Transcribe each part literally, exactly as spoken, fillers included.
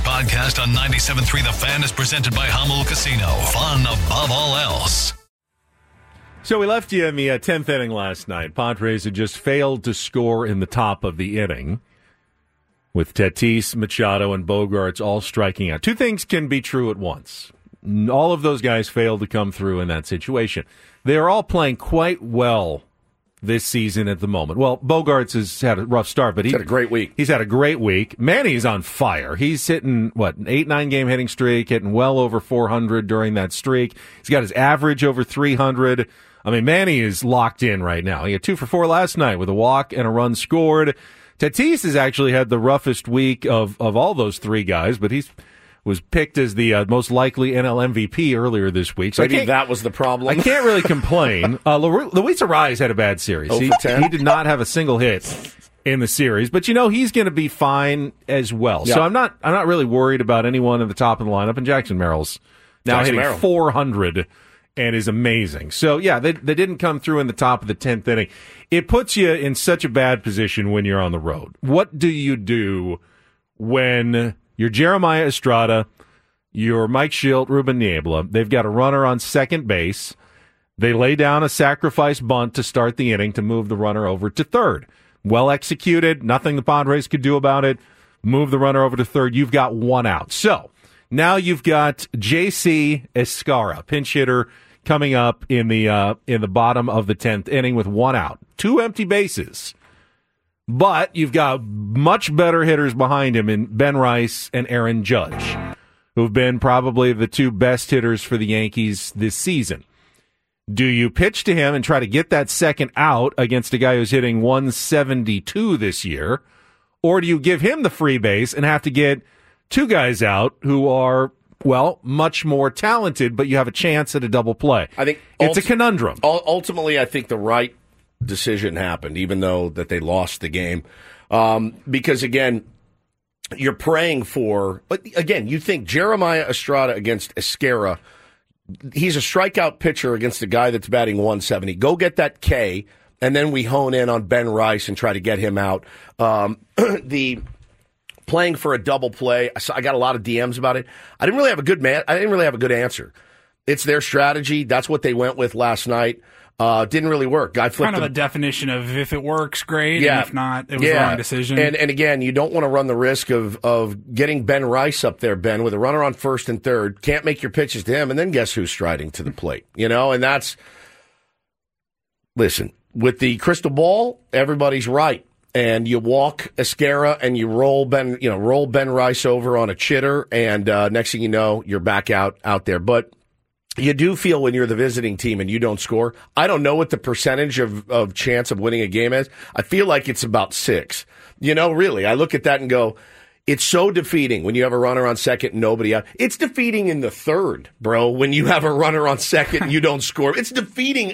podcast on ninety-seven point three The Fan is presented by Hummel Casino. Fun above all else. So we left you in the uh, tenth inning last night. Padres had just failed to score in the top of the inning, with Tatis, Machado, and Bogaerts all striking out. Two things can be true at once. All of those guys failed to come through in that situation. They are all playing quite well this season at the moment. Well, Bogaerts has had a rough start, but he, he's had a great week. He's had a great week. Manny's on fire. He's hitting, what, an eight, nine-game hitting streak, hitting well over four hundred during that streak. He's got his average over three hundred. I mean, Manny is locked in right now. He had two for four last night with a walk and a run scored. Tatis has actually had the roughest week of, of all those three guys, but he's was picked as the uh, most likely N L M V P earlier this week. So Maybe that was the problem. I can't really complain. Uh, Luis Arraez had a bad series. He, he did not have a single hit in the series, but you know he's going to be fine as well. Yep. So I'm not I'm not really worried about anyone at the top of the lineup. And Jackson Merrill's now Jackson hitting Merrill. four hundred and is amazing. So yeah, they they didn't come through in the top of the tenth inning. It puts you in such a bad position when you're on the road. What do you do when you're Jeremiah Estrada, you're Mike Schilt, Ruben Niebla? They've got a runner on second base. They lay down a sacrifice bunt to start the inning to move the runner over to third. Well executed. Nothing the Padres could do about it. Move the runner over to third. You've got one out. So now you've got J C Escarra, pinch hitter, coming up in the uh, in the bottom of the tenth inning with one out. Two empty bases. But you've got much better hitters behind him in Ben Rice and Aaron Judge, who've been probably the two best hitters for the Yankees this season. Do you pitch to him and try to get that second out against a guy who's hitting one seventy-two this year? Or do you give him the free base and have to get two guys out who are, well, much more talented, but you have a chance at a double play? I think it's ulti- a conundrum. Ultimately, I think the right decision happened, even though that they lost the game. Um, because, again, you're praying for, again, you think Jeremiah Estrada against Escarra, he's a strikeout pitcher against a guy that's batting one seventy. Go get that K, and then we hone in on Ben Rice and try to get him out. Um, the playing for a double play, I got a lot of D Ms about it. I didn't really have a good man. I didn't really have a good answer. It's their strategy. That's what they went with last night. Uh, didn't really work. Guy flipped kind of him. a definition of if it works, great, yeah. and if not, it was yeah. the wrong decision. And and again, you don't want to run the risk of of getting Ben Rice up there, Ben, with a runner on first and third. Can't make your pitches to him, and then guess who's striding to the plate? You know, and that's listen with the crystal ball. Everybody's right, and you walk Escarra and you roll Ben, you know, roll Ben Rice over on a chitter, and uh, next thing you know, you're back out out there, but. You do feel when you're the visiting team and you don't score. I don't know what the percentage of, of chance of winning a game is. I feel like it's about six. You know, really, I look at that and go, it's so defeating when you have a runner on second and nobody out. It's defeating in the third, bro, when you have a runner on second and you don't score. It's defeating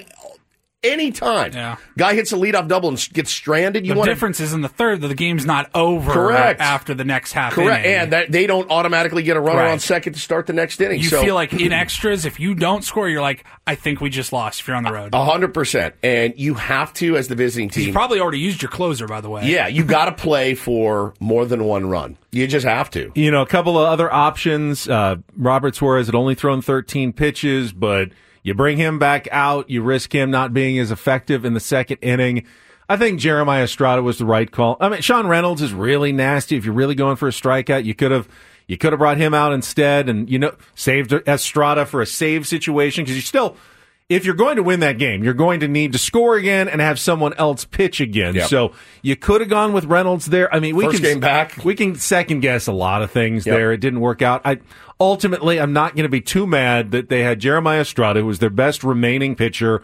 anytime. Yeah. Guy hits a leadoff double and gets stranded. You the want difference is in the third that the game's not over Correct. after the next half Correct. inning. And that they don't automatically get a runner right. on second to start the next inning. You so, feel like in extras, if you don't score, you're like, I think we just lost if you're on the road. A hundred percent. And you have to, as the visiting team. You probably already used your closer, by the way. Yeah, you got to play for more than one run. You just have to. You know, a couple of other options. Uh, Robert Suarez had only thrown thirteen pitches, but you bring him back out. You risk him not being as effective in the second inning. I think Jeremiah Estrada was the right call. I mean, Sean Reynolds is really nasty. If you're really going for a strikeout, you could have you could have brought him out instead, and you know saved Estrada for a save situation because you still. If you're going to win that game, you're going to need to score again and have someone else pitch again. Yep. So you could have gone with Reynolds there. I mean, we First can game back. We can second guess a lot of things Yep. there. It didn't work out. I ultimately, I'm not going to be too mad that they had Jeremiah Estrada, who was their best remaining pitcher,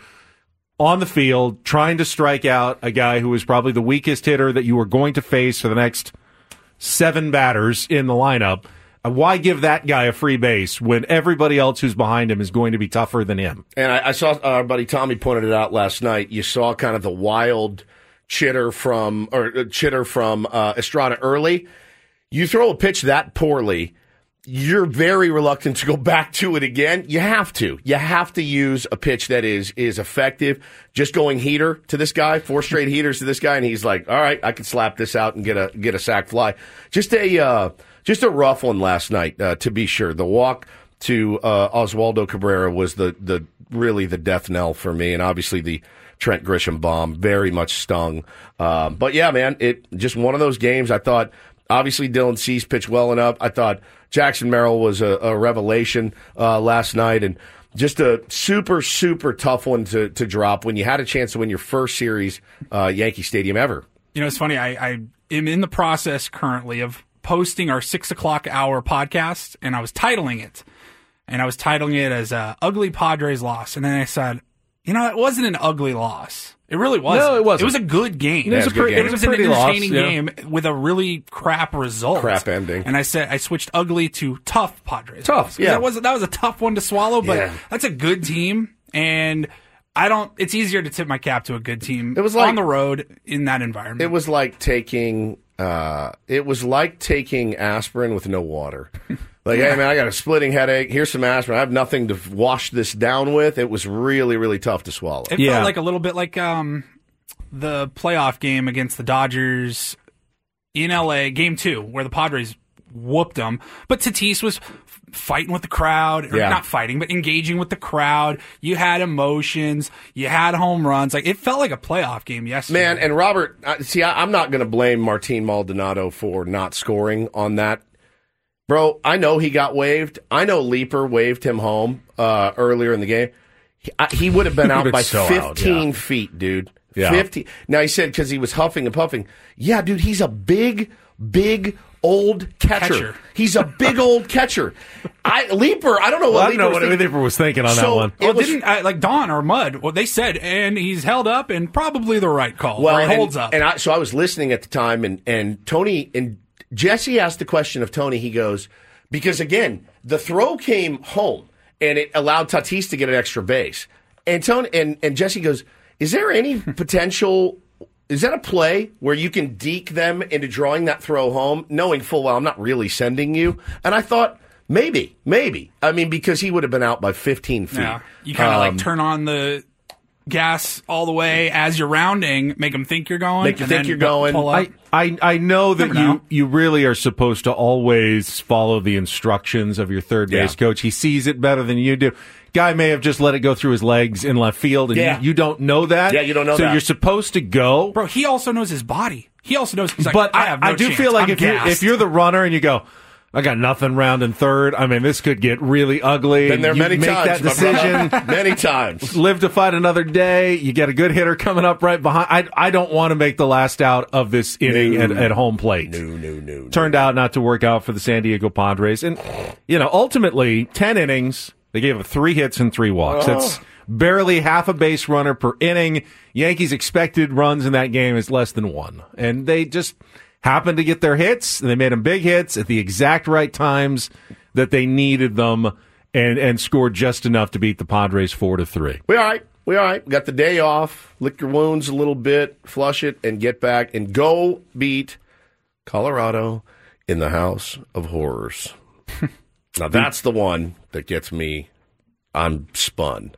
on the field trying to strike out a guy who was probably the weakest hitter that you were going to face for the next seven batters in the lineup. Why give that guy a free base when everybody else who's behind him is going to be tougher than him? And I, I saw our buddy Tommy pointed it out last night. You saw kind of the wild chitter from or uh, chitter from uh, Estrada early. You throw a pitch that poorly, you're very reluctant to go back to it again. You have to. You have to use a pitch that is is effective. Just going heater to this guy, four straight heaters to this guy, and he's like, all right, I can slap this out and get a get a sac fly. Just a uh, just a rough one last night, uh, to be sure. The walk to uh, Oswaldo Cabrera was the, the really the death knell for me, and obviously the Trent Grisham bomb very much stung. Um, but yeah, man, it just one of those games. I thought obviously Dylan Cease pitched well enough. I thought Jackson Merrill was a, a revelation uh, last night, and just a super super tough one to to drop when you had a chance to win your first series, uh, Yankee Stadium ever. You know, it's funny. I, I am in the process currently of posting our six o'clock hour podcast, and I was titling it, and I was titling it as uh, "Ugly Padres Loss," and then I said, you know, it wasn't an ugly loss. It really wasn't. No, it wasn't. It was a good game. It was a pre- good game. It was, It was a an pretty entertaining loss, game yeah. with a really crap result. Crap ending. And I said I switched ugly to tough Padres. Tough, loss. yeah. That was that was a tough one to swallow, but Yeah. that's a good team, and I don't. It's easier to tip my cap to a good team. It was like- on the road in that environment. It was like taking uh, it was like taking aspirin with no water. Like, hey man, I got a splitting headache. Here's some aspirin. I have nothing to wash this down with. It was really, really tough to swallow. It Yeah. felt like a little bit like um, the playoff game against the Dodgers in L A, game two, where the Padres whooped them. But Tatis was f- fighting with the crowd, or Yeah. not fighting, but engaging with the crowd. You had emotions. You had home runs. Like, it felt like a playoff game yesterday. Man, and Robert, uh, see, I, I'm not going to blame Martin Maldonado for not scoring on that. Bro, I know he got waived. I know Leaper waved him home uh, earlier in the game. He, I, he would have been out been by so out, fifteen yeah. feet, dude. Yeah. fifteen. Now, he said because he was huffing and puffing. Yeah, dude, he's a big, big, old catcher. Catcher. He's a big old catcher. I Leaper, I don't know what Well, I don't Leaper know was what thinking. Leaper was thinking on So, that one. it Well, was- didn't uh, like Don or Mud? Well, they said, and he's held up, and probably the right call. Well, or and, holds up. And I, so I was listening at the time, and, and Tony and Jesse asked the question of Tony. He goes, because again, the throw came home, and it allowed Tatis to get an extra base. And Tony and, and Jesse goes, is there any potential? Is that a play where you can deke them into drawing that throw home, knowing full well I'm not really sending you? And I thought maybe, maybe. I mean, because he would have been out by fifteen feet. Yeah. You kind of Um, like turn on the gas all the way as you're rounding, make them think you're going. Make you and think then you're going. Pull up. I, I, I know that Never you, know. you really are supposed to always follow the instructions of your third base Yeah. coach. He sees it better than you do. Guy may have just let it go through his legs in left field, and Yeah. you, you don't know that. Yeah, you don't know so that. you're supposed to go. Bro, he also knows his body. He also knows. He's like, but I have no I do chance. feel like I'm if you're, gassed. if you're the runner and you go, I got nothing rounding third, I mean, this could get really ugly. Been there you many make times. that my decision. brother. many times. Live to fight another day. You get a good hitter coming up right behind. I, I don't want to make the last out of this inning No. at, at home plate. No, no, no. Turned out not to work out for the San Diego Padres. And, you know, ultimately, ten innings, they gave up three hits and three walks. Oh. That's barely half a base runner per inning. Yankees' expected runs in that game is less than one. And they just happened to get their hits. They made them big hits at the exact right times that they needed them, and, and scored just enough to beat the Padres four to three. We all right. We all right. We got the day off. Lick your wounds a little bit, flush it, and get back and go beat Colorado in the House of Horrors. Now that's the one that gets me. I'm spun.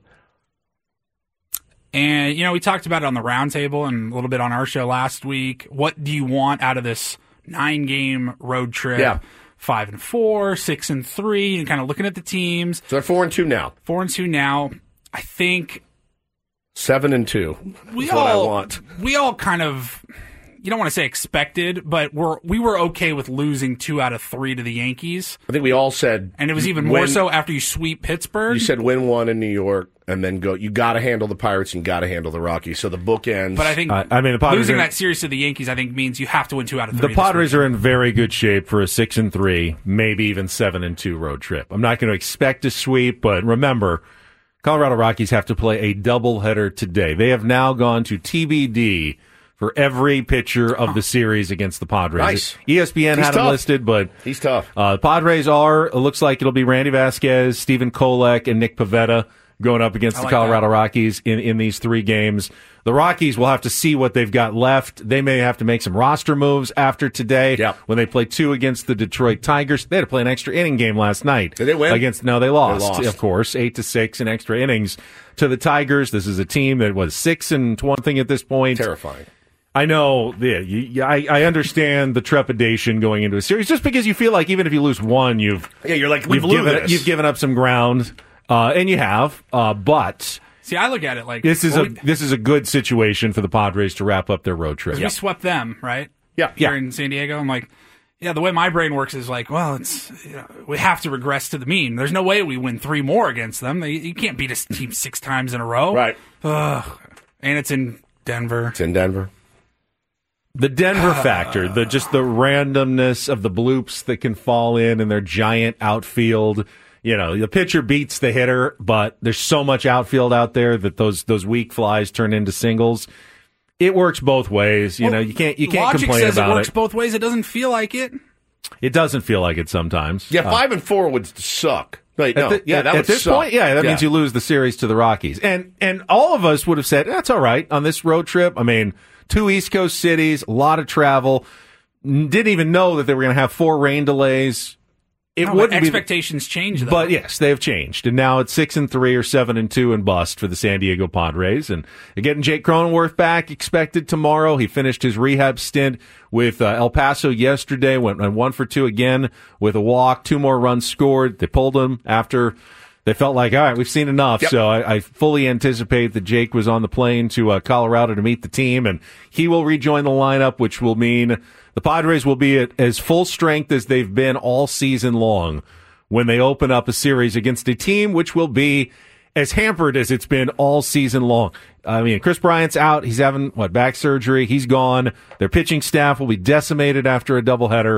And, you know, we talked about it on the roundtable and a little bit on our show last week. What do you want out of this nine-game road trip? Yeah. Five and four, six and three, and kind of looking at the teams. So they're four and two now. Four and two now. I think Seven and two. we is all what I want. we all kind of, you don't want to say expected, but we're we were okay with losing two out of three to the Yankees, I think we all said, and it was even more win- so after you sweep Pittsburgh. You said win one in New York and then go. You got to handle the Pirates and you got to handle the Rockies. So the bookends. but I think I- I mean, the Padres losing are- that series to the Yankees, I think, means you have to win two out of The three. this Padres week. are in very good shape for a six and three, maybe even seven and two road trip. I'm not going to expect a sweep, but remember, Colorado Rockies have to play a doubleheader today. They have now gone to T B D for every pitcher of the series against the Padres. Nice. E S P N He's had them tough. listed, but He's tough. uh, the Padres are, it looks like it'll be Randy Vasquez, Stephen Kolek, and Nick Pivetta going up against I the like Colorado that. Rockies in, in these three games. The Rockies will have to see what they've got left. They may have to make some roster moves after today Yep. when they play two against the Detroit Tigers. They had to play an extra inning game last night. Did they win? Against, no, they lost, They lost. of course, eight to six in extra innings to the Tigers. This is a team that was six and one thing at this point. Terrifying. I know, yeah, you, I, I understand the trepidation going into a series, just because you feel like even if you lose one, you've yeah, you're like we you've blew given this. you've given up some ground, uh, and you have. Uh, but see, I look at it like this is well, a we, this is a good situation for the Padres to wrap up their road trip. we swept them, right? Yeah, Here yeah. in San Diego, I'm like, yeah. The way my brain works is like, well, it's you know, we have to regress to the mean. There's no way we win three more against them. They, you can't beat a team six times in a row, right? Ugh. And it's in Denver. It's in Denver. The Denver factor, the just the randomness of the bloops that can fall in in their giant outfield. You know, the pitcher beats the hitter, but there's so much outfield out there that those those weak flies turn into singles. It works both ways. You Well, know, you can't you can't logic complain says about it works it. both ways. It doesn't feel like it. It doesn't feel like it sometimes. Yeah, five and four would suck. Wait, no, At, the- yeah, that at would this suck. point, yeah, that yeah. means you lose the series to the Rockies. And and all of us would have said, that's all right on this road trip. I mean, two East Coast cities, a lot of travel. Didn't even know that they were going to have four rain delays. It No, but wouldn't be the- expectations change, though. But yes, they have changed, and now it's six and three or seven and two and bust for the San Diego Padres. And they're getting Jake Cronenworth back, expected tomorrow. He finished his rehab stint with uh, El Paso yesterday, went, went one for two again with a walk, two more runs scored. They pulled him after they felt like, all right, we've seen enough. Yep. So I, I fully anticipate that Jake was on the plane to uh, Colorado to meet the team, and he will rejoin the lineup, which will mean the Padres will be at as full strength as they've been all season long when they open up a series against a team which will be as hampered as it's been all season long. I mean, Chris Bryant's out. He's having, what, back surgery. He's gone. Their pitching staff will be decimated after a doubleheader.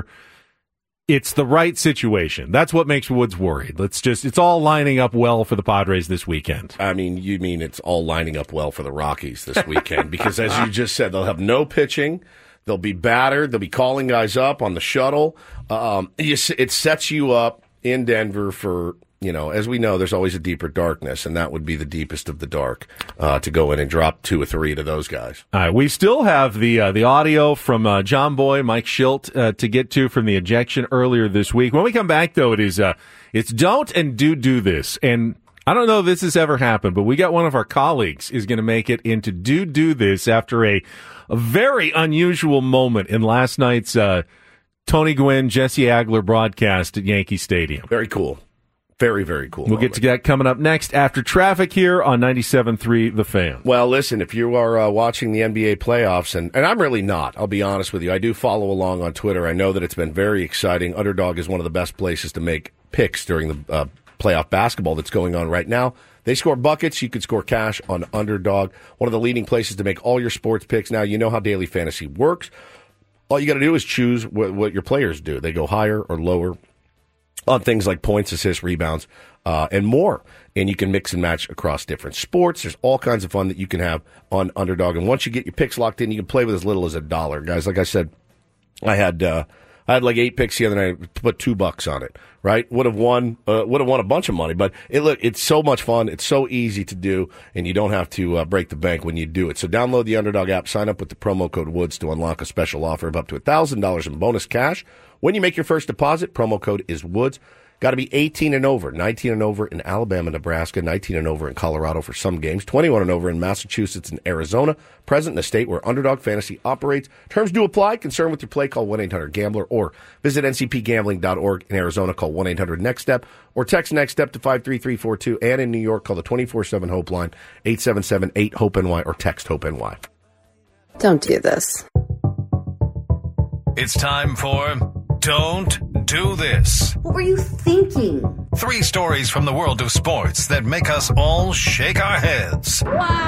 It's the right situation. That's what makes Woods worried. Let's just, it's all lining up well for the Padres this weekend. I mean, you mean it's all lining up well for the Rockies this weekend because, as you just said, they'll have no pitching. They'll be battered. They'll be calling guys up on the shuttle. Um, you, it sets you up in Denver for, you know, as we know, there's always a deeper darkness, and that would be the deepest of the dark uh, to go in and drop two or three to those guys. All right, we still have the uh, the audio from uh, John Boy, Mike Schilt uh, to get to from the ejection earlier this week. When we come back, though, it is uh, it's don't and do do this. And I don't know if this has ever happened, but we got one of our colleagues is going to make it into do do this after a, a very unusual moment in last night's uh, Tony Gwynn, Jesse Agler broadcast at Yankee Stadium. Very cool. Very, very cool. We'll moment. get to that coming up next after traffic here on ninety-seven point three The Fan. Well, listen, if you are uh, watching the N B A playoffs, and, and I'm really not, I'll be honest with you. I do follow along on Twitter. I know that it's been very exciting. Underdog is one of the best places to make picks during the uh, playoff basketball that's going on right now. They score buckets. You can score cash on Underdog, one of the leading places to make all your sports picks. Now, you know how daily fantasy works. All you got to do is choose what, what your players do. They go higher or lower on things like points, assists, rebounds, uh, and more. And you can mix and match across different sports. There's all kinds of fun that you can have on Underdog. And once you get your picks locked in, you can play with as little as a dollar. Guys, like I said, I had uh, I had like eight picks the other night, put two bucks on it, right? Would have won uh, would have won a bunch of money. But it look, it's so much fun. It's so easy to do, and you don't have to uh, break the bank when you do it. So download the Underdog app, sign up with the promo code WOODS to unlock a special offer of up to one thousand dollars in bonus cash. When you make your first deposit, promo code is WOODS. Got to be eighteen and over, nineteen and over in Alabama, Nebraska, nineteen and over in Colorado for some games, twenty-one and over in Massachusetts and Arizona, present in a state where Underdog Fantasy operates. Terms do apply. Concerned with your play, call one eight hundred gambler or visit N C P gambling dot org. In Arizona, call one eight hundred next step or text NEXTSTEP to five three three four two. And in New York, call the twenty-four seven HOPE line, eight seven seven eight HOPE N Y or text HOPE N Y. Don't do this. It's time for Don't Do This. What were you thinking? Three stories from the world of sports that make us all shake our heads.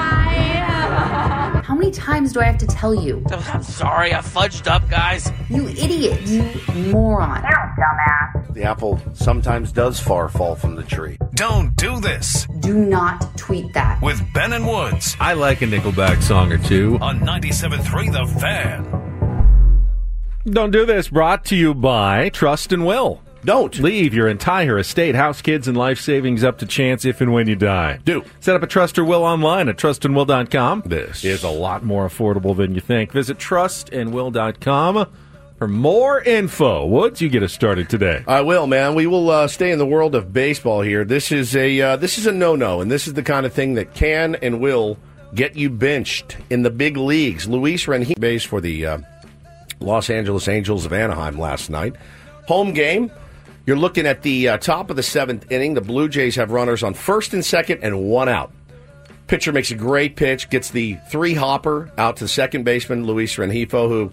How many times do I have to tell you? I'm sorry, I fudged up, guys. You idiot. You moron. Dumbass. The apple sometimes does far fall from the tree. Don't Do This Do not tweet that. with Ben and Woods I like a Nickelback song or two. on ninety-seven point three The Fan. Don't do this. Brought to you by Trust and Will. Don't. Leave your entire estate, house, kids, and life savings up to chance if and when you die. Do. Set up a Trust or Will online at trust and will dot com. This is a lot more affordable than you think. Visit trust and will dot com for more info. Woods, you get us started today. I will, man. We will uh, stay in the world of baseball here. This is a uh, this is a no-no, and this is the kind of thing that can and will get you benched in the big leagues. Luis Renjif base for the uh, Los Angeles Angels of Anaheim last night. Home game. You're looking at the uh, top of the seventh inning. The Blue Jays have runners on first and second and one out. Pitcher makes a great pitch, gets the three hopper out to the second baseman, Luis Renjifo, who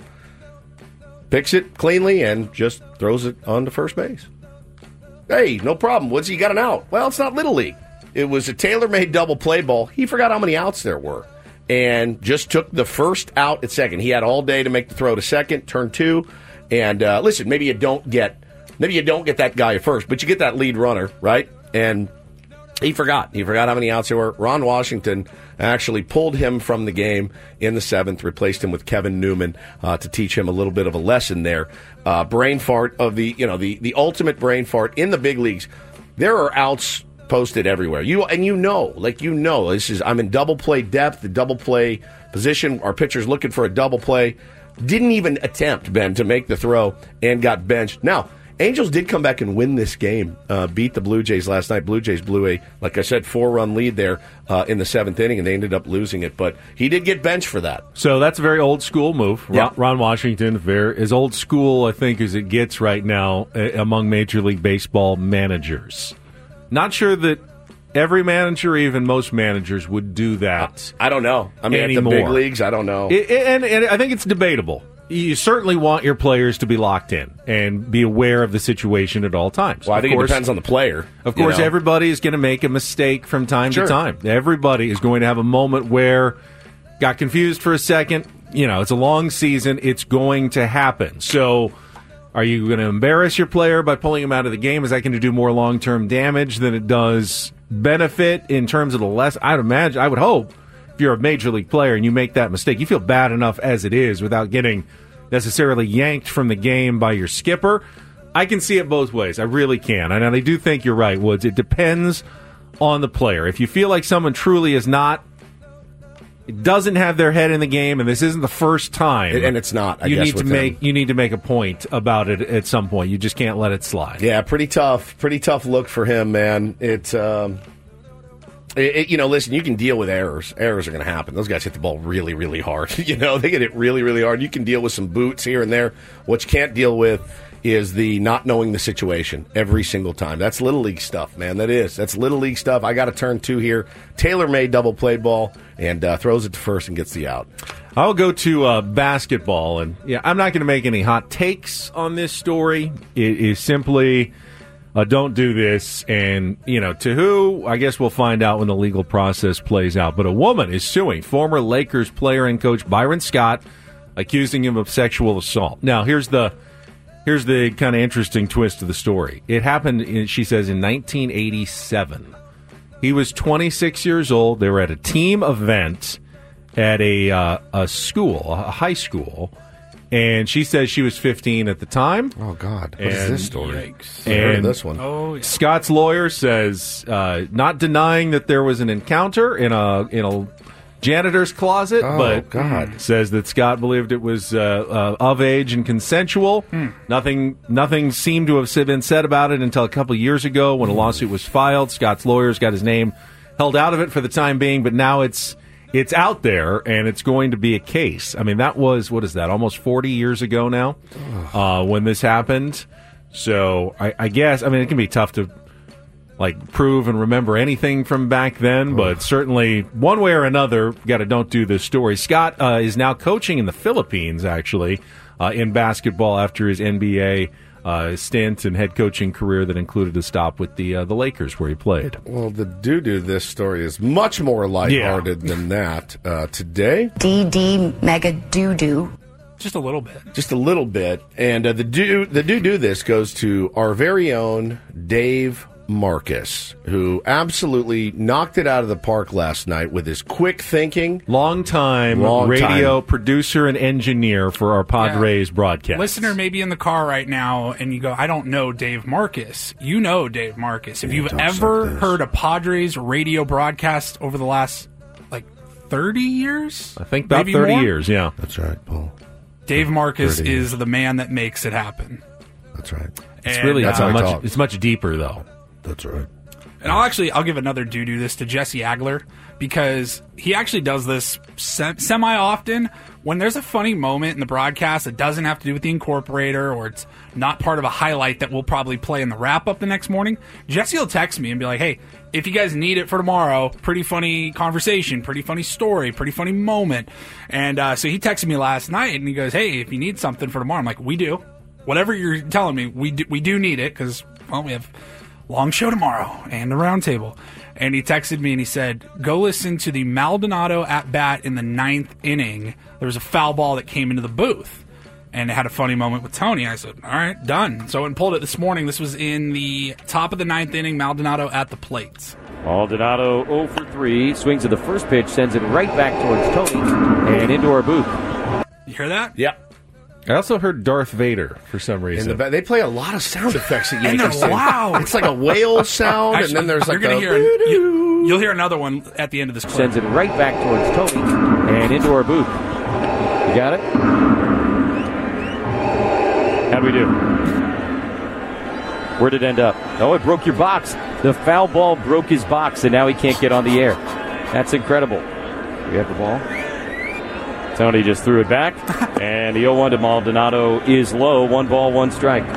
picks it cleanly and just throws it on to first base. Hey, no problem, Woods, you got an out. Well, it's not Little League. It was a tailor-made double play ball. He forgot how many outs there were and just took the first out at second. He had all day to make the throw to second, turn two. And uh, listen, maybe you don't get maybe you don't get that guy at first, but you get that lead runner, right? And he forgot. He forgot how many outs there were. Ron Washington actually pulled him from the game in the seventh, replaced him with Kevin Newman uh, to teach him a little bit of a lesson there. Uh, brain fart of the, you know, the, the ultimate brain fart in the big leagues. There are outs posted everywhere. You and you know, like you know, this is I'm in double play depth, the double play position. Our pitcher's looking for a double play. Didn't even attempt, Ben, to make the throw and got benched. Now, Angels did come back and win this game, uh, beat the Blue Jays last night. Blue Jays blew a, like I said, four-run lead there uh, in the seventh inning, and they ended up losing it. But he did get benched for that. So that's a very old-school move. Yeah. Ron, Ron Washington, very, as old-school, I think, as it gets right now uh, among Major League Baseball managers. Not sure that every manager, even most managers, would do that. I don't know. I mean, anymore. At the big leagues, I don't know. It, and, and I think it's debatable. You certainly want your players to be locked in and be aware of the situation at all times. Well, I of think course, it depends on the player. Of course, you know? everybody is going to make a mistake from time Sure. to time. Everybody is going to have a moment where got confused for a second. You know, it's a long season. It's going to happen. So are you going to embarrass your player by pulling him out of the game? Is that going to do more long-term damage than it does benefit in terms of the less? I'd imagine, I would hope, if you're a major league player and you make that mistake, you feel bad enough as it is without getting necessarily yanked from the game by your skipper. I can see it both ways. I really can. And I do think you're right, Woods. It depends on the player. If you feel like someone truly is not, it doesn't have their head in the game, and this isn't the first time, and it's not, I you guess, need to with make them. you need to make a point about it at some point. You just can't let it slide. Yeah, pretty tough. Pretty tough look for him, man. It's um, it, it, you know, listen, you can deal with errors. Errors are going to happen. Those guys hit the ball really, really hard. You know, they get it really, really hard. You can deal with some boots here and there. What you can't deal with is the not knowing the situation every single time. That's Little League stuff, man. That is. That's Little League stuff. I got to turn two here. Tailor-made double play ball and uh, throws it to first and gets the out. I'll go to uh, basketball, and yeah, I'm not going to make any hot takes on this story. It is simply uh, don't do this, and you know, to who? I guess we'll find out when the legal process plays out. But a woman is suing former Lakers player and coach Byron Scott, accusing him of sexual assault. Now, here's the here's the kind of interesting twist to the story. It happened, in, she says, in nineteen eighty-seven. He was twenty-six years old. They were at a team event at a uh, a school, a high school, and she says she was fifteen at the time. Oh, God. What And- is this story? Yikes. I heard And- this one. Oh, yeah. Scott's lawyer says uh, not denying that there was an encounter in a in a janitor's closet, Oh, but God. says that Scott believed it was uh, uh, of age and consensual. Hmm. Nothing nothing seemed to have been said about it until a couple years ago when a lawsuit was filed. Scott's lawyers got his name held out of it for the time being, but now it's it's out there and it's going to be a case. I mean, that was, what is that, almost forty years ago now uh, when this happened. So I, I guess, I mean, it can be tough to like prove and remember anything from back then, but certainly one way or another, got to don't do this story. Scott uh, is now coaching in the Philippines, actually, uh, in basketball after his N B A uh, stint and head coaching career that included a stop with the uh, the Lakers where he played. Well, the doo-doo this story is much more lighthearted than that. Uh, today, D D mega doo-doo. Just a little bit. just a little bit, and uh, the do the doo-doo this goes to our very own Dave Marcus, who absolutely knocked it out of the park last night with his quick thinking. Long-time Long radio time. producer and engineer for our Padres broadcast. Listener may be in the car right now and you go, I don't know Dave Marcus. You know Dave Marcus. If you've talks ever like this. heard a Padres radio broadcast over the last, like, thirty years? I think about Maybe thirty more? years, yeah. That's right, Paul. Dave Marcus thirty years. is the man that makes it happen. That's right. It's And, really That's uh, how I much. talk. It's much deeper, though. That's right. And I'll actually I'll give another doo-doo this to Jesse Agler, because he actually does this se- semi-often. When there's a funny moment in the broadcast that doesn't have to do with the incorporator, or it's not part of a highlight that we'll probably play in the wrap-up the next morning, Jesse will text me and be like, hey, if you guys need it for tomorrow, pretty funny conversation, pretty funny story, pretty funny moment. And uh, so he texted me last night, and he goes, hey, if you need something for tomorrow, I'm like, we do. Whatever you're telling me, we do, we do need it, because, well, we have long show tomorrow and a round table. And he texted me and he said, go listen to the Maldonado at bat in the ninth inning. There was a foul ball that came into the booth, and it had a funny moment with Tony. I said, all right, done. So I went and pulled it this morning. This was in the top of the ninth inning, Maldonado at the plate. Maldonado oh for three, swings at the first pitch, sends it right back towards Tony and into our booth. You hear that? Yep. I also heard Darth Vader for some reason. In the, they play a lot of sound effects at And Yankee they're loud. It's like a whale sound, Actually, and then there's like you're gonna a... hear an- you, you'll hear another one at the end of this clip. Sends it right back towards Tony and into our booth. You got it? How'd we do? Where'd it end up? Oh, it broke your box. The foul ball broke his box, and now he can't get on the air. That's incredible. We have the ball. Tony just threw it back, and the oh one to Maldonado is low. One ball, one strike.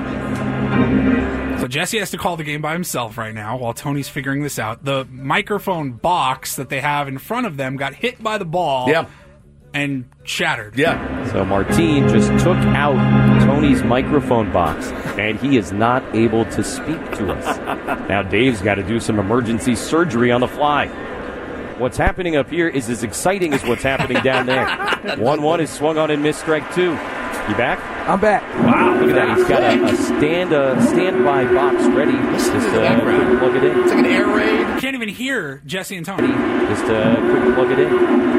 So Jesse has to call the game by himself right now while Tony's figuring this out. The microphone box that they have in front of them got hit by the ball Yeah. and shattered. Yeah. So Martin just took out Tony's microphone box, and he is not able to speak to us. Now Dave's got to do some emergency surgery on the fly. What's happening up here is as exciting as what's happening down there. one one is swung on and missed, strike two. You back? I'm back. Wow, look at that. He's got a, a stand uh, standby box ready. Just uh, quick plug it in. It's like an air raid. You can't even hear Jesse and Tony. Just uh, quick plug it in.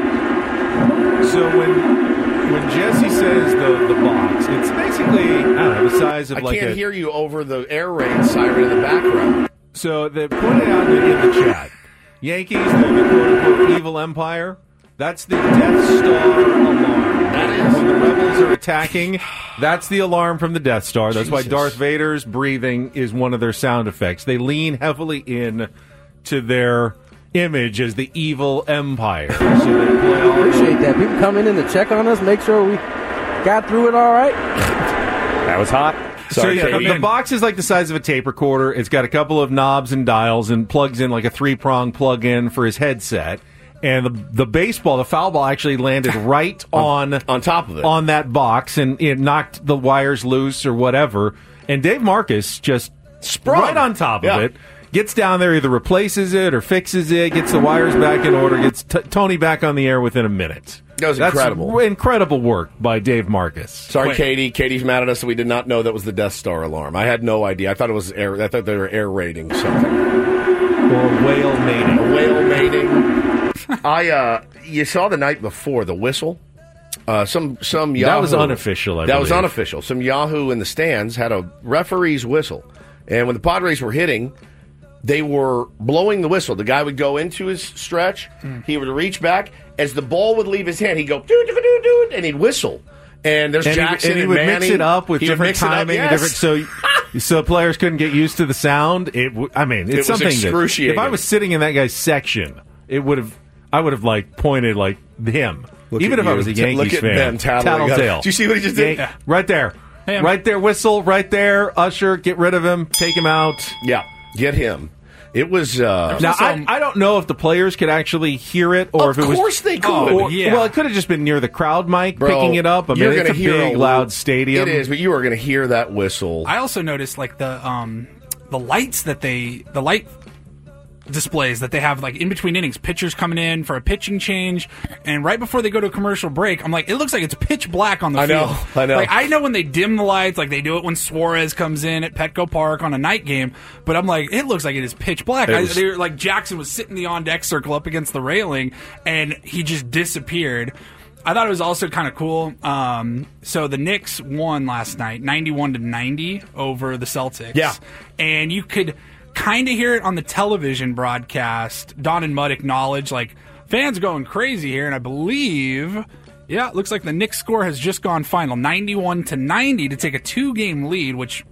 So when when Jesse says the, the box, it's basically, I don't know, the size of I like can't a... hear you over the air raid siren in the background. So they pointed out in the, in the chat, Yankees, the, the quote-unquote evil empire, that's the Death Star alarm. That is. When the rebels are attacking, that's the alarm from the Death Star. That's Jesus. why Darth Vader's breathing is one of their sound effects. They lean heavily in to their image as the evil empire. So they play all Appreciate that. People coming in to check on us, make sure we got through it all right. That was hot. So Sorry, yeah, Katie. the box is like the size of a tape recorder. It's got a couple of knobs and dials, and plugs in like a three-prong plug-in for his headset. And the the baseball, the foul ball, actually landed right on on top of it, on that box, and it knocked the wires loose or whatever. And Dave Marcus just Sprung. right on top Yeah. of it. Gets down there, either replaces it or fixes it, gets the wires back in order, gets t- Tony back on the air within a minute. That was That's incredible. incredible work by Dave Marcus. Sorry, Wait. Katie. Katie's mad at us that we did not know that was the Death Star alarm. I had no idea. I thought it was air. I thought they were air raiding something. Or whale mating. A whale mating. I uh, you saw the night before the whistle. Uh, some some Yahoo. That was unofficial, I That was believe. unofficial. Some Yahoo in the stands had a referee's whistle, and when the Padres were hitting, they were blowing the whistle. The guy would go into his stretch. Hmm. He would reach back. As the ball would leave his hand, he'd go, doo, doo, doo, doo, and he'd whistle. And there's And he, Jackson and he and would Manning. mix it up with He would different mix it up, timing and yes. different, so so players couldn't get used to the sound. It, w- I mean, it's It was something that excruciating. if I was sitting in that guy's section, it would have. I would have like pointed like him, Look even at if I you. was a T- Yankees look at fan. Ben tattling. Tattletale. Did you see what he just did? Yan- right there, Hey, I'm- right there. Whistle right there. Usher, get rid of him. Take him out. Yeah, get him. It was. Uh, Now also- I, I don't know if the players could actually hear it, or Of if it was. course they could. Or- Yeah. Well, it could have just been near the crowd mic Bro, picking it up. I mean, you're it's gonna a hear big, a- loud stadium. It is, but you are going to hear that whistle. I also noticed like the um the lights that they the light displays that they have like in between innings, pitchers coming in for a pitching change, and right before they go to a commercial break, I'm like, it looks like it's pitch black on the I know, field. I know. Like I know when they dim the lights, like they do it when Suarez comes in at Petco Park on a night game, but I'm like, it looks like it is pitch black. It I, was- they were, like Jackson was sitting in the on deck circle up against the railing, and he just disappeared. I thought it was also kind of cool. Um, so the Knicks won last night, ninety-one to ninety over the Celtics. Yeah. And you could kind of hear it on the television broadcast. Don and Mudd acknowledge, like, fans going crazy here. And I believe, yeah, it looks like the Knicks score has just gone final, ninety-one to ninety to take a two-game lead, which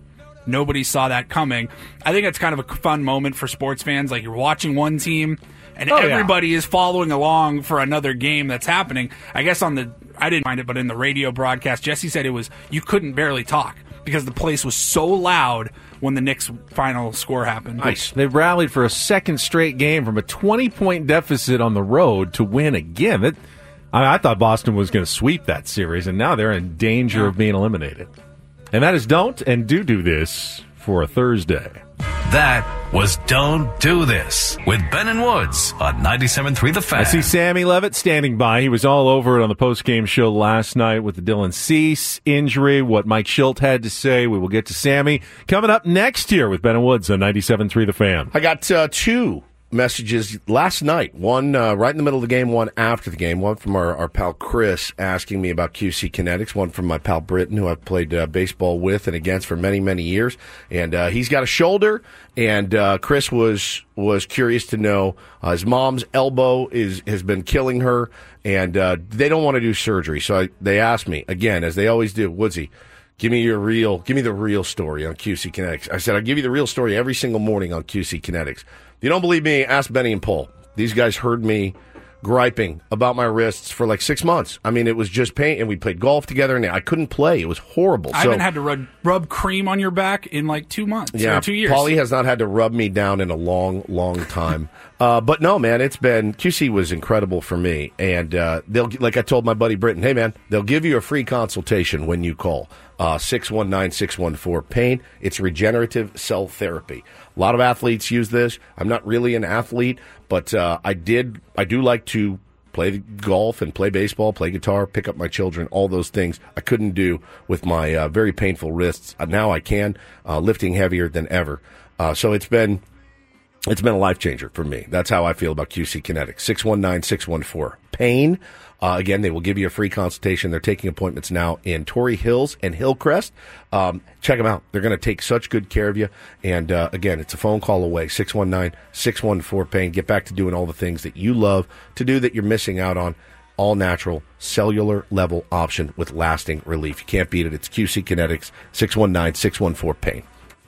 Nobody saw that coming. I think it's kind of a fun moment for sports fans. Like, you're watching one team, and Oh, yeah. everybody is following along for another game that's happening. I guess on the, I didn't mind it, but in the radio broadcast, Jesse said it was, you couldn't barely talk because the place was so loud when the Knicks' final score happened. Nice. They rallied for a second straight game from a twenty-point deficit on the road to win again. It, I, I thought Boston was going to sweep that series, and now they're in danger Yeah. of being eliminated. And that is Don't and Do Do This for a Thursday. That was Don't Do This with Ben and Woods on ninety-seven point three The Fan. I see Sammy Levitt standing by. He was all over it on the post-game show last night with the Dylan Cease injury, what Mike Schilt had to say. We will get to Sammy coming up next year with Ben and Woods on ninety-seven point three The Fan. I got uh, two messages last night. One uh, right in the middle of the game, one after the game. One from our, our pal Chris asking me about Q C Kinetics. One from my pal Britton, who I've played uh, baseball with and against for many, many years. And uh, he's got a shoulder. And uh, Chris was was curious to know uh, his mom's elbow is has been killing her, and uh, they don't want to do surgery. So I, they asked me again, as they always do, Woodsy, give me your real, give me the real story on Q C Kinetics. I said, I'll give you the real story every single morning on Q C Kinetics. If you don't believe me, ask Benny and Paul. These guys heard me griping about my wrists for like six months. I mean, it was just pain, and we played golf together, and I couldn't play. It was horrible. I so, haven't had to rub, rub cream on your back in like two months yeah, or two years. Paulie has not had to rub me down in a long, long time. uh, but no, man, it's been, Q C was incredible for me. And uh, they'll, like I told my buddy Britton, hey, man, they'll give you a free consultation when you call. Uh, six one nine, six one four, PAIN. It's regenerative cell therapy. A lot of athletes use this. I'm not really an athlete, but uh, I did. I do like to play golf and play baseball, play guitar, pick up my children, all those things I couldn't do with my uh, very painful wrists. Uh, now I can, uh, lifting heavier than ever. Uh, so it's been it's been a life changer for me. That's how I feel about Q C Kinetics. six one nine, six one four, PAIN. Uh, again, they will give you a free consultation. They're taking appointments now in Torrey Hills and Hillcrest. Um, check them out. They're going to take such good care of you. And uh, again, it's a phone call away, six one nine, six one four, PAIN. Get back to doing all the things that you love to do that you're missing out on. All natural, cellular level option with lasting relief. You can't beat it. It's Q C Kinetics, six one nine, six one four, PAIN.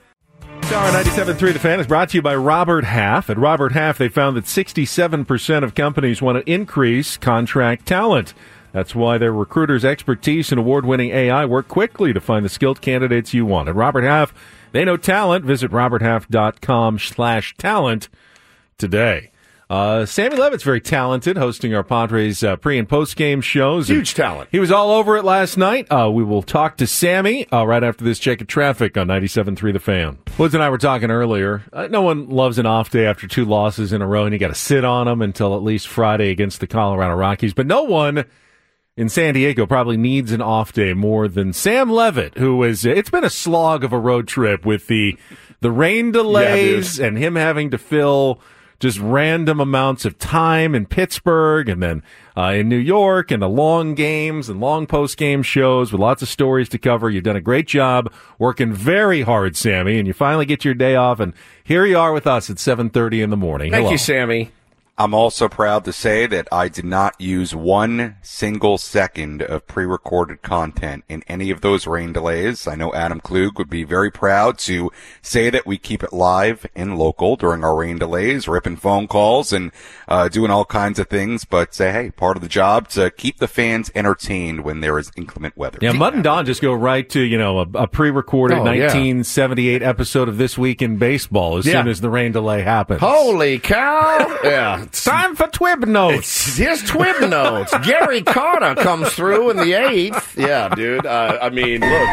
Star ninety-seven point three The Fan is brought to you by Robert Half. At Robert Half, they found that sixty-seven percent of companies want to increase contract talent. That's why their recruiters' expertise and award-winning A I work quickly to find the skilled candidates you want. At Robert Half, they know talent. Visit roberthalf.com slash talent today. Uh, Sammy Levitt's very talented, hosting our Padres uh, pre- and post-game shows. Huge talent. He was all over it last night. Uh, we will talk to Sammy uh, right after this check of traffic on ninety-seven point three The Fan. Woods and I were talking earlier. Uh, no one loves an off day after two losses in a row, and you got to sit on them until at least Friday against the Colorado Rockies. But no one in San Diego probably needs an off day more than Sam Levitt, who is, it's been a slog of a road trip with the, the rain delays yeah, and him having to fill just random amounts of time in Pittsburgh and then uh, in New York, and the long games and long post-game shows with lots of stories to cover. You've done a great job working very hard, Sammy, and you finally get your day off, and here you are with us at seven thirty in the morning. Thank Hello. you, Sammy. I'm also proud to say that I did not use one single second of pre-recorded content in any of those rain delays. I know Adam Klug would be very proud to say that we keep it live and local during our rain delays, ripping phone calls and uh, doing all kinds of things. But say, hey, part of the job to keep the fans entertained when there is inclement weather. Yeah, Mudd and Don just go right to, you know, a, a pre-recorded Oh, yeah. nineteen seventy-eight episode of This Week in Baseball as Yeah. soon as the rain delay happens. Holy cow! Yeah. Time for Twib Notes. It's his Twib Notes. Gary Carter comes through in the eighth. Yeah, dude. Uh, I mean, look.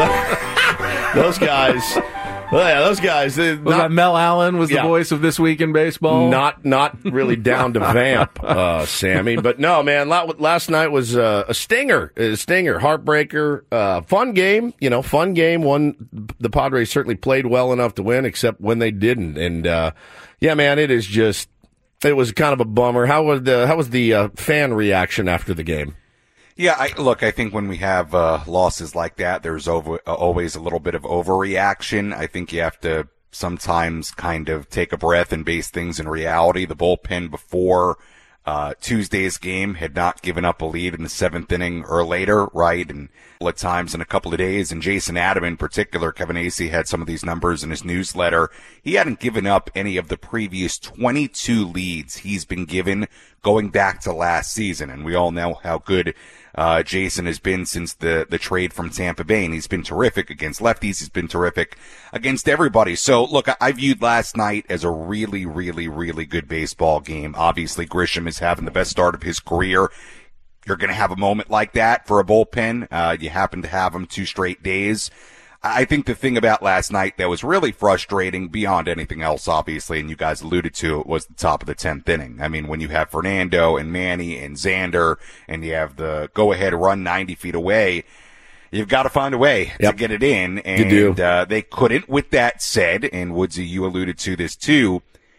The, those guys. Oh, yeah, those guys. Was that Mel Allen was the Yeah. voice of This Week in Baseball? Not not really down to vamp, uh, Sammy. But no, man, la- last night was uh, a stinger. A stinger. Heartbreaker. Uh, fun game. You know, fun game. One, the Padres certainly played well enough to win, except when they didn't. And, uh, yeah, man, it is just, it was kind of a bummer. How was the, how was the uh, fan reaction after the game? Yeah, I, look, I think when we have uh, losses like that, there's over, uh, always a little bit of overreaction. I think you have to sometimes kind of take a breath and base things in reality. The bullpen before uh, Tuesday's game had not given up a lead in the seventh inning or later, right? And at times in a couple of days, and Jason Adam in particular, Kevin Acee had some of these numbers in his newsletter. He hadn't given up any of the previous twenty-two leads he's been given going back to last season. And we all know how good uh, Jason has been since the, the trade from Tampa Bay. And he's been terrific against lefties. He's been terrific against everybody. So, look, I viewed last night as a really, really, really good baseball game. Obviously, Grisham is having the best start of his career. You're going to have a moment like that for a bullpen. Uh, you happen to have them two straight days. I think the thing about last night that was really frustrating beyond anything else, obviously, and you guys alluded to it, was the top of the tenth inning. I mean, when you have Fernando and Manny and Xander and you have the go-ahead run ninety feet away, you've got to find a way yep. to get it in. And you do. Uh, they couldn't. With that said, and Woodsy, you alluded to this too,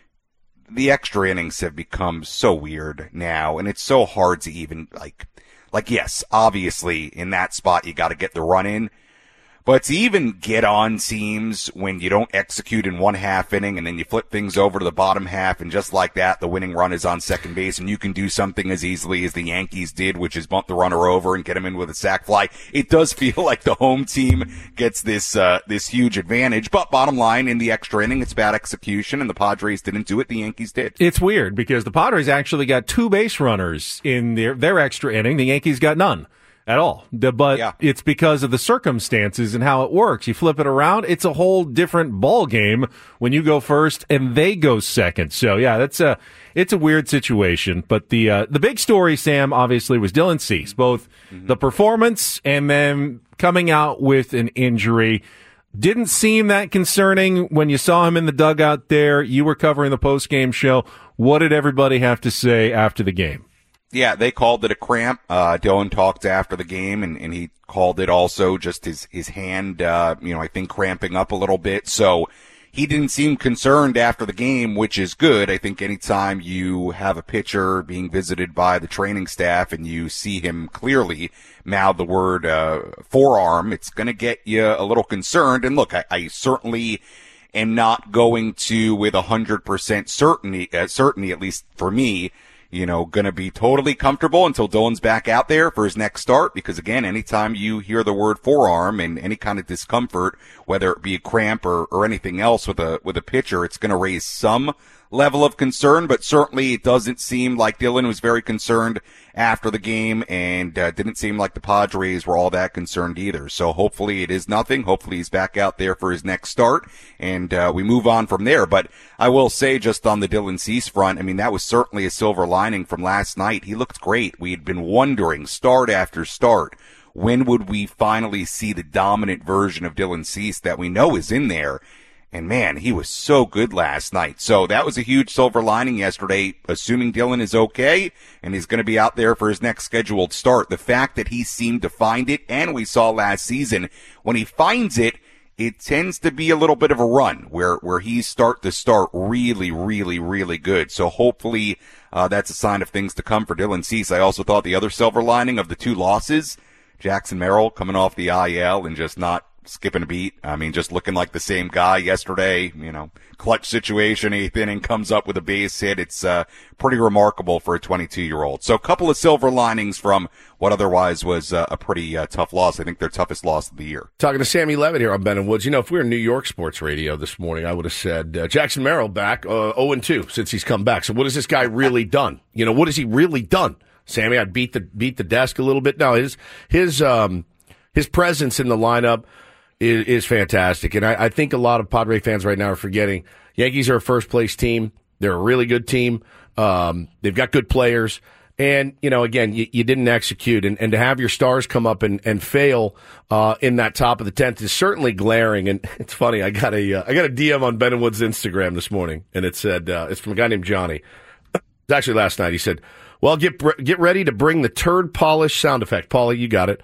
the extra innings have become so weird now, and it's so hard to even, like, like, yes, obviously, in that spot, you got to get the run in, but to even get on teams when you don't execute in one half inning and then you flip things over to the bottom half, and just like that, the winning run is on second base, and you can do something as easily as the Yankees did, which is bump the runner over and get him in with a sac fly. It does feel like the home team gets this, uh, this huge advantage, but bottom line, in the extra inning, it's bad execution, and the Padres didn't do it, the Yankees did. It's weird because the Padres actually got two base runners in their, their extra inning. The Yankees got none. At all. But yeah. It's because of the circumstances and how it works. You flip it around, it's a whole different ball game when you go first and they go second. So yeah, that's a, it's a weird situation. But the, uh, the big story, Sam, obviously was Dylan Cease, both mm-hmm. the performance and then coming out with an injury. Didn't seem that concerning when you saw him in the dugout there. You were covering the post-game show. What did everybody have to say after the game? Yeah, they called it a cramp. Uh, Dylan talked after the game, and, and he called it also just his, his hand, uh, you know, I think cramping up a little bit. So he didn't seem concerned after the game, which is good. I think anytime you have a pitcher being visited by the training staff and you see him clearly mouth the word, uh, forearm, it's going to get you a little concerned. And look, I, I certainly am not going to, with a hundred percent certainty, uh, certainty, at least for me, you know, going to be totally comfortable until Dylan's back out there for his next start. Because again, anytime you hear the word forearm and any kind of discomfort, whether it be a cramp or, or anything else with a, with a pitcher, it's going to raise some level of concern, but certainly it doesn't seem like Dylan was very concerned after the game, and uh, didn't seem like the Padres were all that concerned either. So hopefully it is nothing. Hopefully he's back out there for his next start, and uh, we move on from there. But I will say, just on the Dylan Cease front, I mean, that was certainly a silver lining from last night. He looked great. We had been wondering, start after start, when would we finally see the dominant version of Dylan Cease that we know is in there? And man, he was so good last night. So that was a huge silver lining yesterday, assuming Dylan is okay and he's going to be out there for his next scheduled start. The fact that he seemed to find it, and we saw last season, when he finds it, it tends to be a little bit of a run where, where he's start to start really, really, really good. So hopefully, uh, that's a sign of things to come for Dylan Cease. I also thought the other silver lining of the two losses, Jackson Merrill coming off the I L and just not skipping a beat. I mean, just looking like the same guy yesterday, you know, clutch situation, eighth inning, comes up with a base hit. It's, uh, pretty remarkable for a twenty-two year old. So a couple of silver linings from what otherwise was uh, a pretty uh, tough loss. I think their toughest loss of the year. Talking to Sammy Levitt here on Ben and Woods. You know, if we were in New York sports radio this morning, I would have said, uh, Jackson Merrill back, uh, oh and two since he's come back. So what has this guy really done? You know, what has he really done? Sammy, I'd beat the, beat the desk a little bit. No, his, his, um, his presence in the lineup is, is fantastic. And I, I think a lot of Padre fans right now are forgetting Yankees are a first place team. They're a really good team. Um, they've got good players. And, you know, again, you, you didn't execute. And, and to have your stars come up and, and fail uh, in that top of the tenth is certainly glaring. And it's funny, I got a, uh, I got a D M on Ben and Wood's Instagram this morning, and it said, uh, it's from a guy named Johnny. It's actually last night. He said, well, get get ready to bring the turd polish sound effect. Paulie, you got it.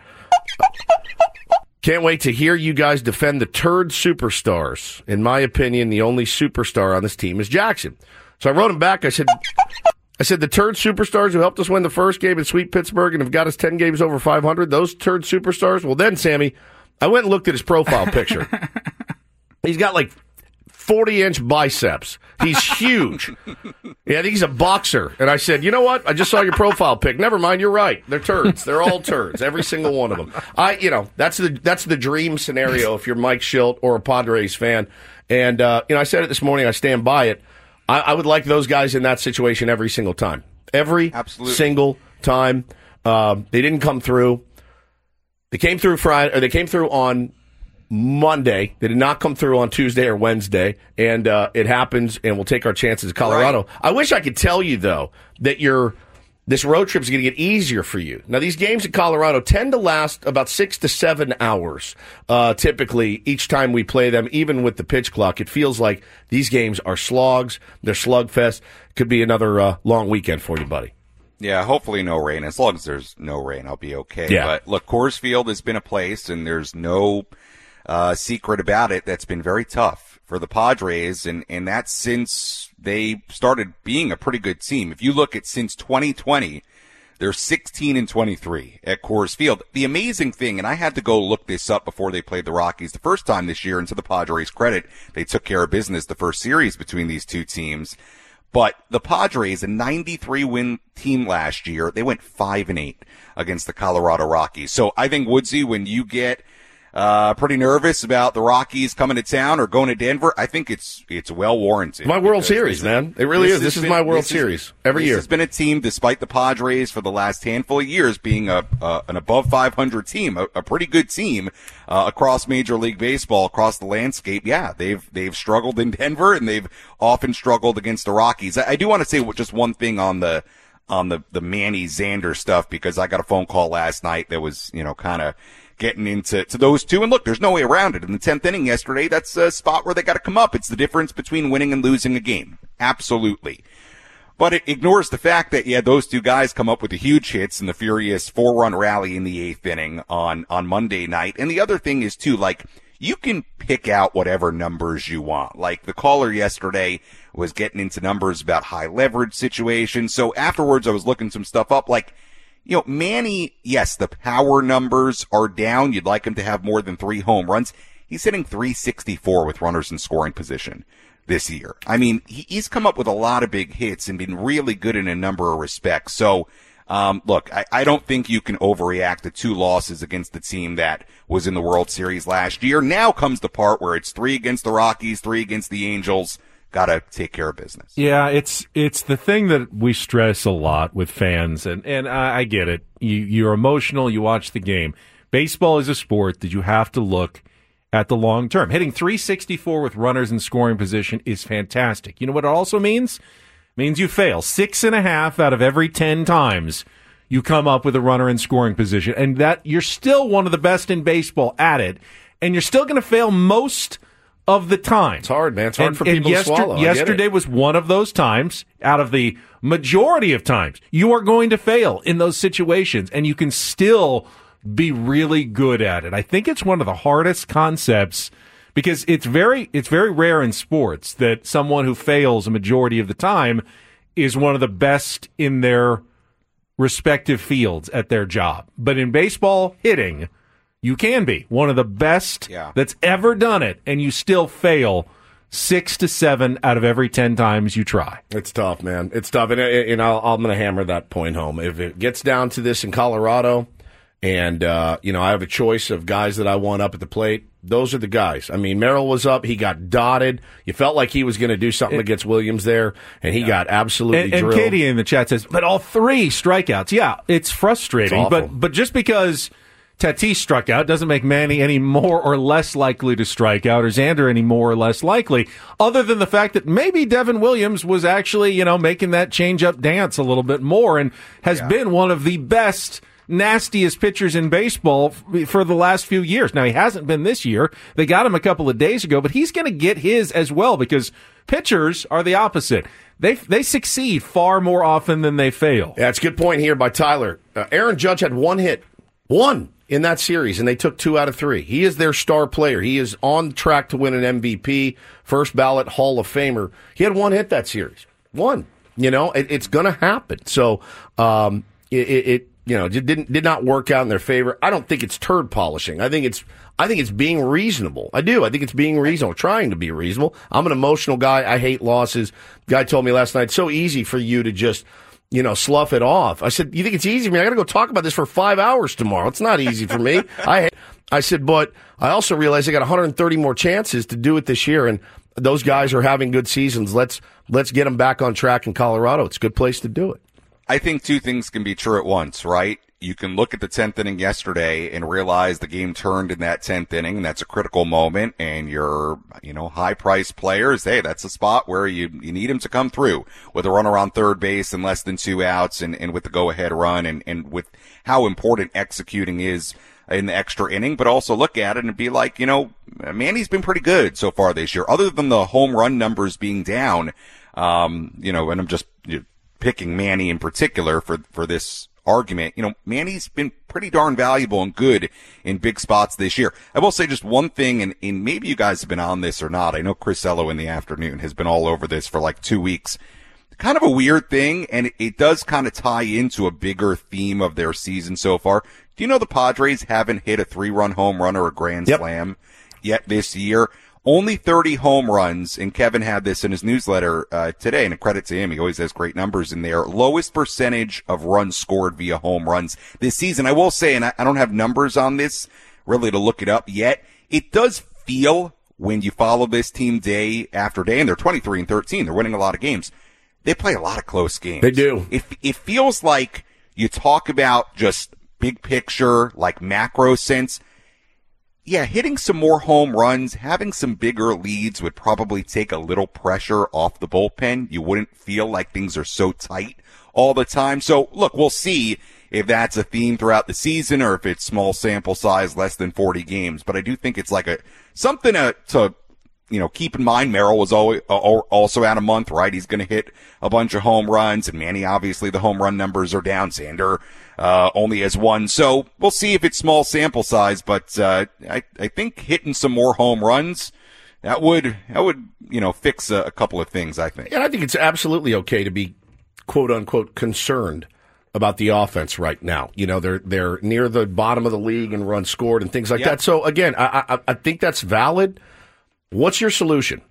Can't wait to hear you guys defend the turd superstars. In my opinion, the only superstar on this team is Jackson. So I wrote him back. I said, I said, the turd superstars who helped us win the first game in sweet Pittsburgh and have got us ten games over five hundred, those turd superstars. Well, then, Sammy, I went and looked at his profile picture. He's got like forty-inch biceps. He's huge. Yeah, I think he's a boxer. And I said, you know what? I just saw your profile pic. Never mind, you're right. They're turds. They're all turds. Every single one of them. I, you know, that's the that's the dream scenario if you're Mike Schilt or a Padres fan. And, uh, you know, I said it this morning. I stand by it. I, I would like those guys in that situation every single time. Every Absolutely. single time. Um, they didn't come through. They came through Friday, or they came through on Monday. They did not come through on Tuesday or Wednesday, and uh, it happens, and we'll take our chances at Colorado. Right. I wish I could tell you, though, that you're, this road trip is going to get easier for you. Now, these games in Colorado tend to last about six to seven hours, uh, typically, each time we play them, even with the pitch clock. It feels like these games are slogs. They're slugfest. Could be another uh, long weekend for you, buddy. Yeah, hopefully no rain. As long as there's no rain, I'll be okay. Yeah. But, look, Coors Field has been a place, and there's no uh, secret about it, that's been very tough for the Padres, and, and that's since they started being a pretty good team. If you look at since twenty twenty, they're sixteen and twenty-three at Coors Field. The amazing thing, and I had to go look this up before they played the Rockies the first time this year, and to the Padres' credit, they took care of business the first series between these two teams. But the Padres, a ninety-three win team last year, they went five and eight against the Colorado Rockies. So I think, Woodsy, when you get uh pretty nervous about the Rockies coming to town or going to Denver, I think it's it's well warranted. My World Series, man. It really is. This is my World Series every year. This has been a team, despite the Padres for the last handful of years being a uh, an above five hundred team, a, a pretty good team uh, across Major League Baseball, across the landscape. Yeah, they've they've struggled in Denver, and they've often struggled against the Rockies. I, I do want to say just one thing on the on the the Manny Xander stuff, because I got a phone call last night that was, you know, kind of getting into to those two. And look, there's no way around it. In the tenth inning yesterday, that's a spot where they got to come up. It's the difference between winning and losing a game. Absolutely. But it ignores the fact that, yeah, those two guys come up with the huge hits in the furious four-run rally in the eighth inning on, on Monday night. And the other thing is, too, like, you can pick out whatever numbers you want. Like, the caller yesterday was getting into numbers about high leverage situations. So afterwards, I was looking some stuff up, like, you know, Manny, yes, the power numbers are down. You'd like him to have more than three home runs. He's hitting three sixty-four with runners in scoring position this year. I mean, he's come up with a lot of big hits and been really good in a number of respects. So, um, look, I, I don't think you can overreact to two losses against the team that was in the World Series last year. Now comes the part where it's three against the Rockies, three against the Angels. Got to take care of business. Yeah, it's it's the thing that we stress a lot with fans, and, and I, I get it. You, you're emotional, you watch the game. Baseball is a sport that you have to look at the long term. Hitting three sixty-four with runners in scoring position is fantastic. You know what it also means? It means you fail. Six and a half out of every ten times you come up with a runner in scoring position, and that you're still one of the best in baseball at it, and you're still going to fail most of the time. It's hard, man. It's hard and, for people yester- to swallow. I yesterday was one of those times. Out of the majority of times, you are going to fail in those situations, and you can still be really good at it. I think it's one of the hardest concepts, because it's very it's very rare in sports that someone who fails a majority of the time is one of the best in their respective fields at their job. But in baseball, hitting, you can be one of the best yeah. that's ever done it, and you still fail six to seven out of every ten times you try. It's tough, man. It's tough, and, and I'll, I'm going to hammer that point home. If it gets down to this in Colorado, and uh, you know, I have a choice of guys that I want up at the plate, those are the guys. I mean, Merrill was up. He got dotted. You felt like he was going to do something it, against Williams there, and he yeah. got absolutely and, drilled. And Katie in the chat says, but all three strikeouts. Yeah, it's frustrating, it's but but just because Tatis struck out doesn't make Manny any more or less likely to strike out, or Xander any more or less likely, other than the fact that maybe Devin Williams was actually, you know, making that change-up dance a little bit more and has yeah. been one of the best, nastiest pitchers in baseball for the last few years. Now, he hasn't been this year. They got him a couple of days ago, but he's going to get his as well, because pitchers are the opposite. They they succeed far more often than they fail. Yeah, it's a good point here by Tyler. Uh, Aaron Judge had one hit. One. In that series, and they took two out of three. He is their star player. He is on track to win an M V P, first ballot Hall of Famer. He had one hit that series. One. You know, it, it's going to happen. So um, it, it you know, didn't did not work out in their favor. I don't think it's turd polishing. I think it's I think it's being reasonable. I do. I think it's being reasonable, trying to be reasonable. I'm an emotional guy. I hate losses. Guy told me last night, it's so easy for you to just, you know, slough it off. I said, you think it's easy for me? I got to go talk about this for five hours tomorrow. It's not easy for me. I I said, but I also realize I got one hundred thirty more chances to do it this year, and those guys are having good seasons. Let's let's get them back on track in Colorado. It's a good place to do it. I think two things can be true at once, right? You can look at the tenth inning yesterday and realize the game turned in that tenth inning, and that's a critical moment, and your, you know, high-priced players, hey, that's a spot where you, you need them to come through with a runner on third base and less than two outs and, and with the go-ahead run and, and with how important executing is in the extra inning, but also look at it and be like, you know, Manny's been pretty good so far this year. Other than the home run numbers being down, um, you know, and I'm just you know, picking Manny in particular for, for this argument, you know, Manny's been pretty darn valuable and good in big spots this year. I will say just one thing, and, and maybe you guys have been on this or not. I know Chris Ello in the afternoon has been all over this for like two weeks. Kind of a weird thing, and it, it does kind of tie into a bigger theme of their season so far. Do you know the Padres haven't hit a three-run home run or a grand yep. slam yet this year? Only thirty home runs, and Kevin had this in his newsletter uh, today, and a credit to him. He always has great numbers in there. Lowest percentage of runs scored via home runs this season. I will say, and I, I don't have numbers on this really to look it up yet, it does feel when you follow this team day after day, and they're twenty-three and thirteen, they're winning a lot of games. They play a lot of close games. They do. It, it feels like you talk about just big picture, like macro sense. Yeah, hitting some more home runs, having some bigger leads would probably take a little pressure off the bullpen. You wouldn't feel like things are so tight all the time. So, look, we'll see if that's a theme throughout the season or if it's small sample size, less than forty games. But I do think it's like a something to, to you know, keep in mind. Merrill was always, uh, also out a month, right? He's going to hit a bunch of home runs, and Manny, obviously, the home run numbers are down. Xander uh, only has one. So we'll see if it's small sample size, but uh, I, I think hitting some more home runs, that would, that would you know, fix a, a couple of things, I think. And I think it's absolutely okay to be, quote-unquote, concerned about the offense right now. You know, they're they're near the bottom of the league in runs scored and things like yep. that. So, again, I, I I think that's valid. What's your solution?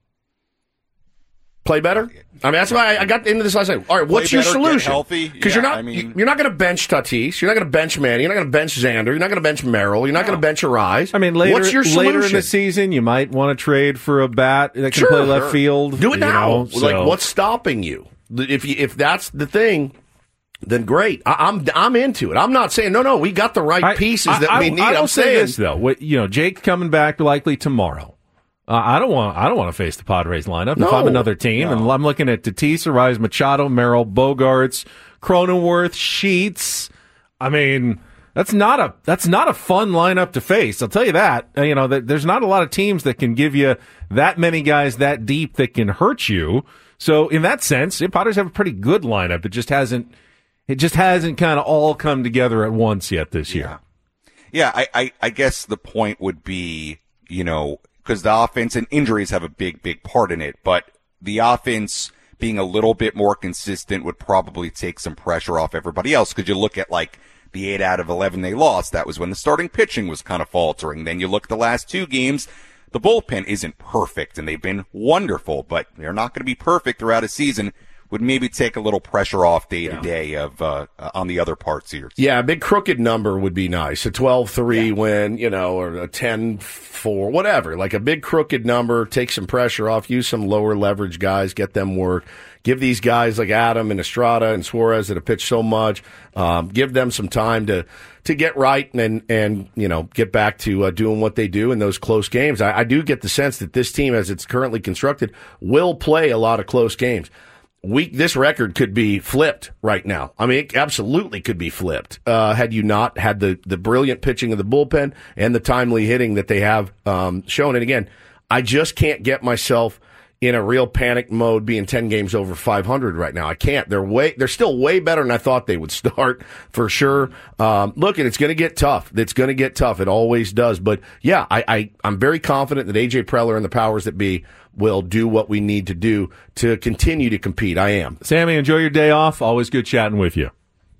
Play better? I mean, that's why I got into this last night. All right, what's Play your better, solution? Get healthy. Because yeah, you're not I mean, you're not going to bench Tatis. You're not going to bench Manny. You're not going to bench Xander. You're not going to bench Merrill. You're not no. going to bench Arise. I mean, later, what's your solution? later in the season, you might want to trade for a bat that can sure, play left sure. field. Do it now. Know, so. Like, what's stopping you? If you, if that's the thing, then great. I, I'm I'm into it. I'm not saying no, no. We got the right I, pieces I, that I, we need. I will I'm say saying this though. What, you know, Jake coming back likely tomorrow. Uh, I don't want. I don't want to face the Padres lineup no, if I'm another team, no. and I'm looking at Tatis, Arise, Machado, Merrill, Bogarts, Cronenworth, Sheets. I mean, that's not a that's not a fun lineup to face. I'll tell you that. Uh, you know, that there's not a lot of teams that can give you that many guys that deep that can hurt you. So in that sense, the Padres have a pretty good lineup. It just hasn't. It just hasn't kind of all come together at once yet this year. Yeah, yeah I, I I guess the point would be, you know, because the offense and injuries have a big, big part in it, but the offense being a little bit more consistent would probably take some pressure off everybody else. Because you look at like the eight out of eleven they lost, that was when the starting pitching was kind of faltering. Then you look at the last two games, the bullpen isn't perfect, and they've been wonderful, but they're not going to be perfect throughout a season. Would maybe take a little pressure off day to day of uh, on the other parts here. Yeah, a big crooked number would be nice. A twelve three yeah. win, you know, or a ten four, whatever. Like a big crooked number, take some pressure off, use some lower leverage guys, get them work. Give these guys like Adam and Estrada and Suarez that have pitched so much, um, give them some time to to get right and, and you know, get back to uh, doing what they do in those close games. I, I do get the sense that this team, as it's currently constructed, will play a lot of close games. We, this record could be flipped right now. I mean, it absolutely could be flipped uh, had you not had the, the brilliant pitching of the bullpen and the timely hitting that they have um, shown. And again, I just can't get myself in a real panic mode being ten games over five hundred right now. I can't. They're way, they're still way better than I thought they would start for sure. Um, look, and it's going to get tough. It's going to get tough. It always does. But yeah, I, I, I'm very confident that A J Preller and the powers that be will do what we need to do to continue to compete. I am. Sammy, enjoy your day off. Always good chatting with you.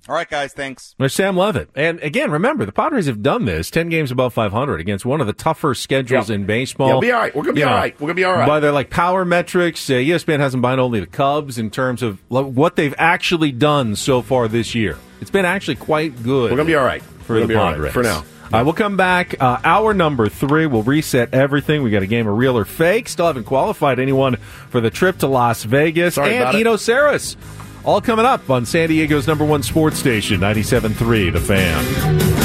All right, guys, thanks. There's Sam Levitt. And again, remember, the Padres have done this, ten games above five hundred against one of the tougher schedules Yep. in baseball. Yeah, we'll be all right. We're going to be You all know, right. We're going to be all right. By their like power metrics, uh, E S P N hasn't behind only the Cubs in terms of lo- what they've actually done so far this year. It's been actually quite good. We're going to be all right. For We're the gonna be all right Padres. for now. All right, we'll come back. Uh, hour number three, we'll reset everything. We got a game of real or fake. Still haven't qualified anyone for the trip to Las Vegas. Sorry and about it. Eno Saris. All coming up on San Diego's number one sports station, ninety-seven point three The Fan.